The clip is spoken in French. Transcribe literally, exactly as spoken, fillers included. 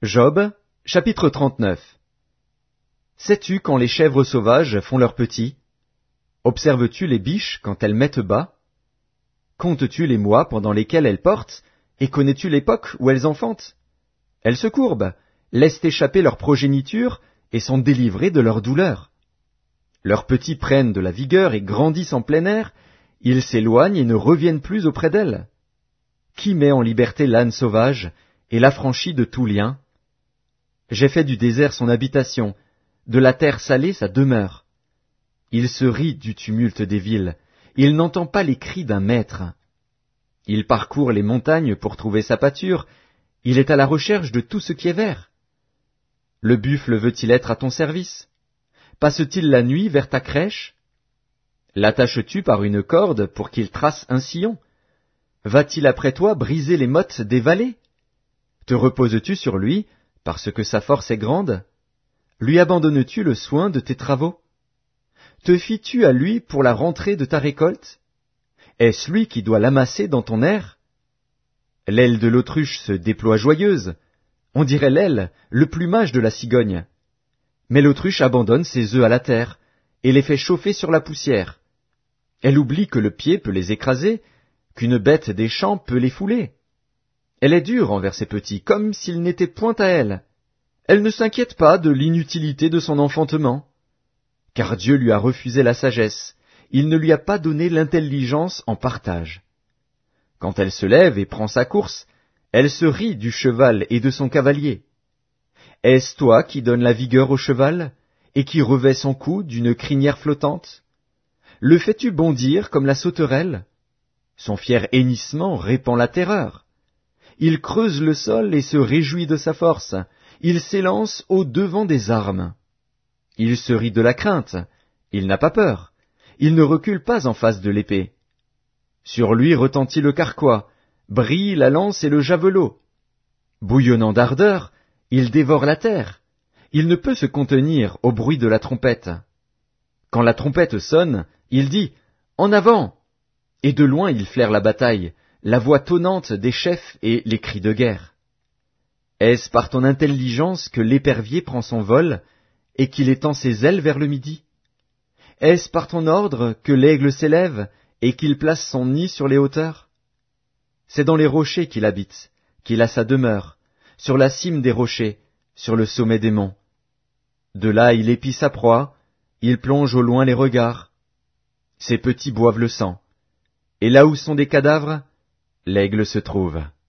Job, chapitre trente-neuf. Sais-tu quand les chèvres sauvages font leurs petits? Observes-tu les biches quand elles mettent bas? Comptes-tu les mois pendant lesquels elles portent, et connais-tu l'époque où elles enfantent? Elles se courbent, laissent échapper leur progéniture, et sont délivrées de leur douleur. Leurs petits prennent de la vigueur et grandissent en plein air, ils s'éloignent et ne reviennent plus auprès d'elles. Qui met en liberté l'âne sauvage, et l'affranchit de tout lien? J'ai fait du désert son habitation, de la terre salée sa demeure. Il se rit du tumulte des villes, il n'entend pas les cris d'un maître. Il parcourt les montagnes pour trouver sa pâture, il est à la recherche de tout ce qui est vert. Le buffle veut-il être à ton service? Passe-t-il la nuit vers ta crèche? L'attaches-tu par une corde pour qu'il trace un sillon? Va-t-il après toi briser les mottes des vallées? Te reposes-tu sur lui, parce que sa force est grande? Lui abandonnes-tu le soin de tes travaux? Te fies-tu à lui pour la rentrée de ta récolte? Est-ce lui qui doit l'amasser dans ton aire? L'aile de l'autruche se déploie joyeuse, on dirait l'aile, le plumage de la cigogne. Mais l'autruche abandonne ses œufs à la terre, et les fait chauffer sur la poussière. Elle oublie que le pied peut les écraser, qu'une bête des champs peut les fouler. Elle est dure envers ses petits, comme s'ils n'étaient point à elle. Elle ne s'inquiète pas de l'inutilité de son enfantement. Car Dieu lui a refusé la sagesse, il ne lui a pas donné l'intelligence en partage. Quand elle se lève et prend sa course, elle se rit du cheval et de son cavalier. Est-ce toi qui donnes la vigueur au cheval, et qui revêt son cou d'une crinière flottante? Le fais-tu bondir comme la sauterelle? Son fier hennissement répand la terreur. Il creuse le sol et se réjouit de sa force. Il s'élance au-devant des armes. Il se rit de la crainte. Il n'a pas peur. Il ne recule pas en face de l'épée. Sur lui retentit le carquois, brille la lance et le javelot. Bouillonnant d'ardeur, il dévore la terre. Il ne peut se contenir au bruit de la trompette. Quand la trompette sonne, il dit « En avant !» Et de loin il flaire la bataille, la voix tonnante des chefs et les cris de guerre. Est-ce par ton intelligence que l'épervier prend son vol, et qu'il étend ses ailes vers le midi? Est-ce par ton ordre que l'aigle s'élève, et qu'il place son nid sur les hauteurs? C'est dans les rochers qu'il habite, qu'il a sa demeure, sur la cime des rochers, sur le sommet des monts. De là il épie sa proie, il plonge au loin les regards. Ses petits boivent le sang, et là où sont des cadavres, l'aigle se trouve.